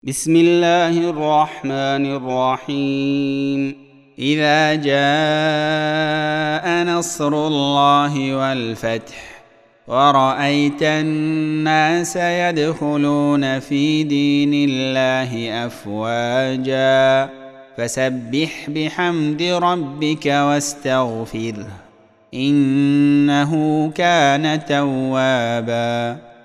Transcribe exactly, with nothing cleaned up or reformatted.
بسم الله الرحمن الرحيم. إذا جاء نصر الله والفتح ورأيت الناس يدخلون في دين الله أفواجا فسبح بحمد ربك واستغفره إنه كان توابا.